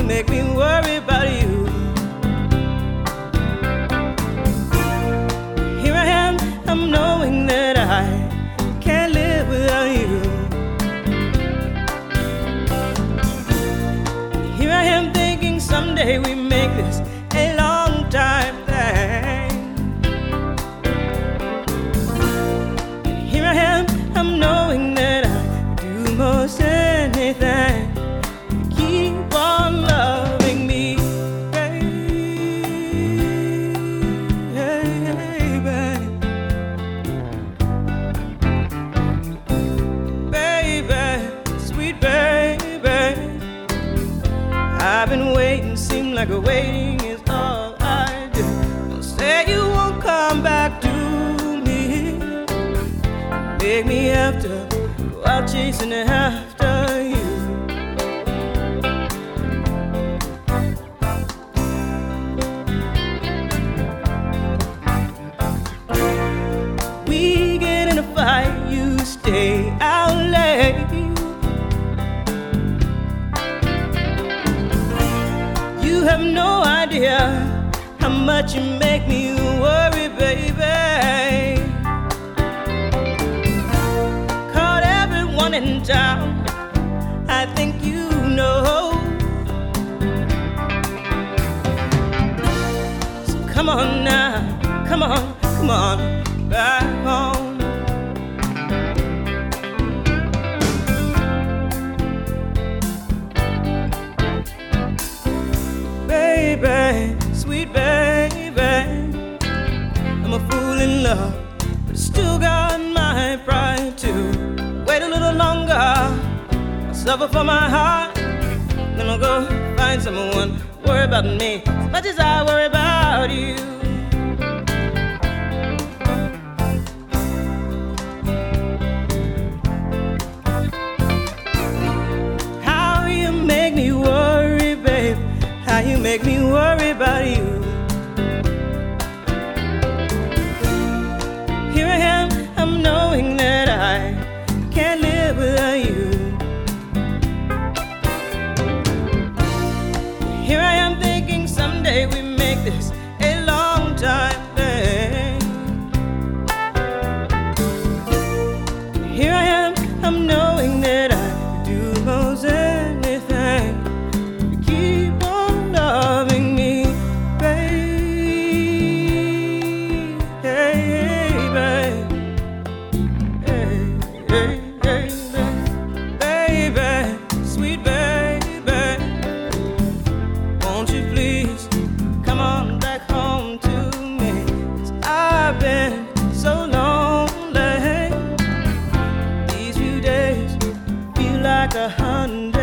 make me worry about you. Here I am, I'm knowing that I can't live without you. Here I am thinking someday we make this a long time thing. Here I am, I'm knowing that I do most anything to keep on loving me, baby, sweet baby. I've been waiting, seems like waiting is all I do. Don't say you won't come back to me, make me have to go out chasing after you. We get in a fight, you stay out late. You have no idea how much you make me worry, baby. Caught everyone in town, I think you know. So come on now, come on, back home. Baby, sweet baby, I'm a fool in love, but still got my pride too. Wait a little longer, I'll suffer for my heart, then I'll go find someone, worry about me as much as I worry about you. How you make me worry, babe, how you make me worry about you. Here I am, I'm knowing that I can't live without you. Here I am thinking someday we make this a long time thing. Here I am, I'm knowing that I do most anything to keep on loving me, baby, sweet baby. Won't you please come on back home to me? 'Cause I've been so lonely. These few days feel like 100